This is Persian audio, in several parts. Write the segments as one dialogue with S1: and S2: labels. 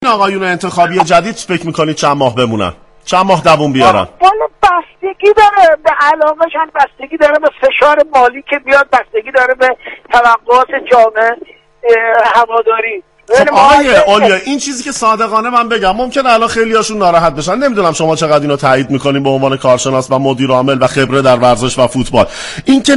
S1: این آقایون انتخابی جدید فکر میکنید چند ماه بمونن؟ چند ماه دووم بیارن؟
S2: والا بستگی داره به علاقه‌ش، هم بستگی داره به فشار مالی که بیاد، بستگی داره به توقعات جامعه هواداری.
S1: خب آقای اولیا، این چیزی که صادقانه من بگم ممکنه الان خیلی هاشون ناراحت بشن، نمیدونم شما چقدر اینو تایید میکنین به عنوان کارشناس و مدیر عامل و خبره در ورزش و فوتبال، اینکه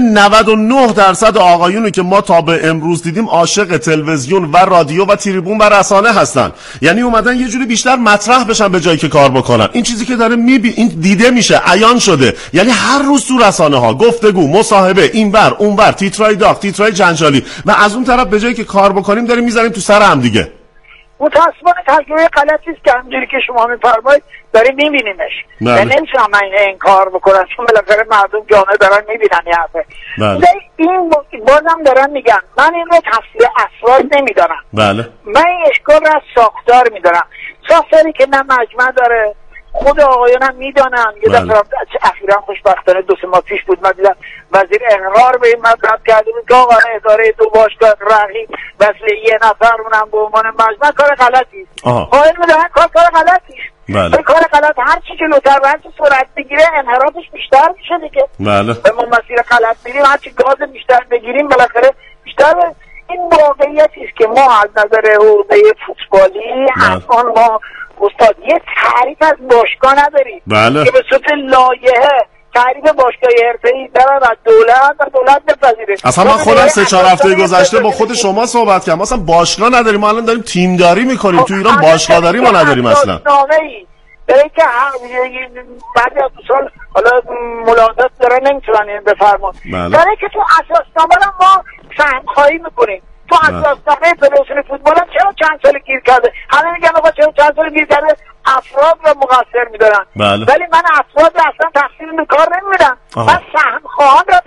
S1: 99% آقایونی که ما تا به امروز دیدیم عاشق تلویزیون و رادیو و تریبون و رسانه هستن، یعنی اومدن یه جوری بیشتر مطرح بشن به جایی که کار بکنن. این چیزی که داره این دیده میشه، عیان شده، یعنی هر روز تو رسانه ها گفتگو، مصاحبه، اینور اونور، تیترای داغ، تیترای جنجالی، و از اون طرف به جایی که کار بکنیم داریم میذاریم تو سر هم دیگه.
S2: متاسفانه تجربه غلطی است که همونجوری که شما میفرمایید داریم میبینیمش. من نمیتونم من این کار بکنم چون بالاخره مردم جامعه دارن میبینن یه حرفه. این بازم دارن میگن، من این رو تفسیر افراد نمیدارم.
S1: بله.
S2: من این اشکال رو از ساختار میدارم. ساختاری که نه مجمع داره، خود آقایان هم میدانن. یه دفعه اخیراً خوشبختانه 2-3 ماه پیش بود من دیدم وزیر اقرار به این مطلب کرده بود که آقا اداره دو باشگاه رقیب وصل یه نفر اونم به عنوان مجمع کار غلطی است. قائل میدونن کار غلطی است.
S1: بله.
S2: کار غلط هر چی جلوتر و هر چی سرعت بگیره انحرافش بیشتر میشه دیگه.
S1: بله.
S2: ما مسیر غلط میریم، هر چی گاز بیشتر بگیریم بالاخره بیشتر. این واقعیتی است که ما از نظر حوزه فوتبالی اصلا ما استاد یه تعریف از باشگاه نداریم.
S1: بله.
S2: که به صورت لایحه تعریف باشگاه حرفه‌ای داره و دولت بپذیره.
S1: اصلا من خودم 3-4 هفته گذشته با خود شما صحبت کردم، اصلا باشگاه نداریم. ما الان داریم تیمداری میکنیم. تو ایران باشگاه داری ما نداریم اصلا.
S2: برای که بعضی از دوستان حالا ملاحظات دارن نمیتونن بفرمان. برای که تو اساسنامه ما سهم‌خواهی میکنیم. تو اساسنامه فدراسیون فوتبال هم چرا چند سال گیر کرده؟ همه میگن آقا چرا چند سال گیر کرده؟ افراد رو مقصر میدارن. ولی من افراد رو اصلا تقصیر این کار نمیدم. من سهم‌خواهان رو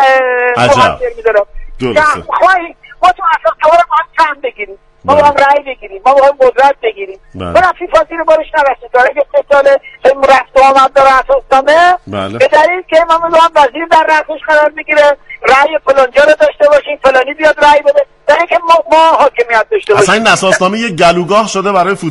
S2: مقصر میدارم. سهم‌خواهی ما تو اساسنامه ما هم سهم بگیریم، ما باید رأی بگیریم، ما باید قدرت بگیریم. من فیفا زیر بارش نرسید داره که 3 سال رفت و آمد داره اساسنامه به دلیل که ما میگم وزیر در رأسش قرار بگیره، رأی فلانجا رو داشته باشیم، فلانی بیاد رأی بده، در اینکه ما حاکمیت داشته باشیم.
S1: اصلا این اساسنامه یه گلوگاه شده برای